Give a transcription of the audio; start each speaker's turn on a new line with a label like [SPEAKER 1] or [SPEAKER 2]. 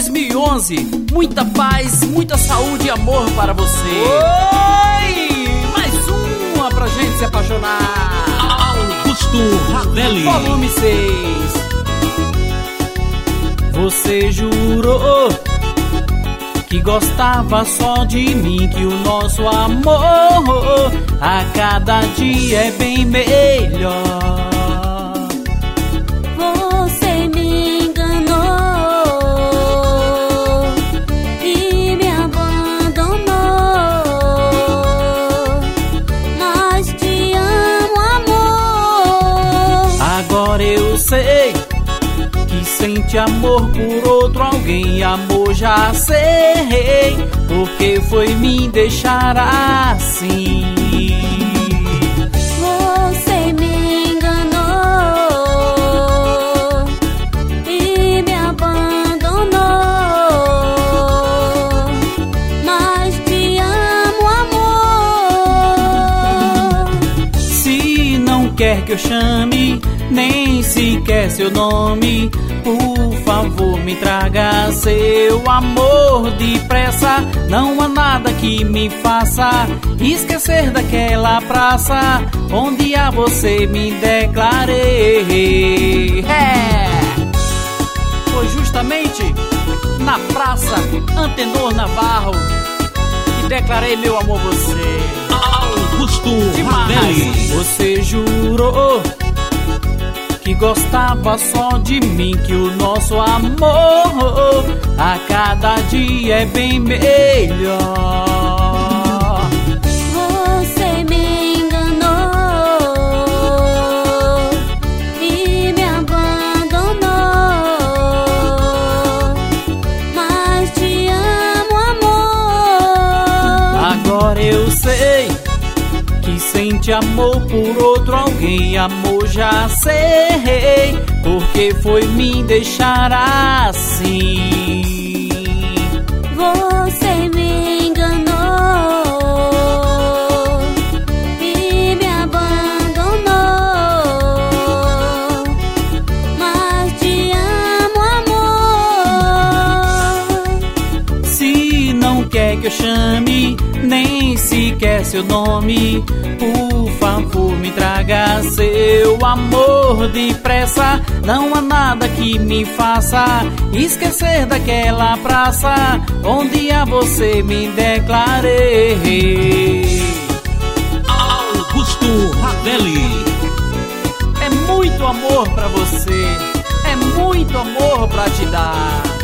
[SPEAKER 1] 2011. Muita paz, muita saúde e amor para você.
[SPEAKER 2] Oi!
[SPEAKER 1] Mais uma pra gente se apaixonar.
[SPEAKER 2] Augusto Ravelli,
[SPEAKER 1] volume 6. Você jurou que gostava só de mim, que o nosso amor a cada dia é bem melhor.
[SPEAKER 3] Você me enganou e me abandonou, mas te amo, amor.
[SPEAKER 1] Agora eu sei que sente amor por outro alguém. Amor, já sei porque foi me deixar assim.
[SPEAKER 3] Você me enganou e me abandonou, mas te amo, amor.
[SPEAKER 1] Se não quer que eu chame nem sequer seu nome, por favor me traga seu amor depressa. Não há nada que me faça esquecer daquela praça onde a você me declarei. Foi justamente na praça Antenor Navarro que declarei meu amor a você.
[SPEAKER 2] Augusto Ravelli.
[SPEAKER 1] Você jurou que gostava só de mim, que o nosso amor a cada dia é bem melhor.
[SPEAKER 3] Você me enganou e me abandonou, mas te amo, amor.
[SPEAKER 1] Agora eu sei que sente amor por outro alguém. Amor, já sei porque foi me deixar assim.
[SPEAKER 3] Você me enganou e me abandonou, mas te amo, amor.
[SPEAKER 1] Se não quer que eu chame nem sequer seu nome, por favor me traga seu amor depressa. Não há nada que me faça esquecer daquela praça onde a você me declarei.
[SPEAKER 2] Augusto Ravelli.
[SPEAKER 1] É muito amor pra você, é muito amor pra te dar.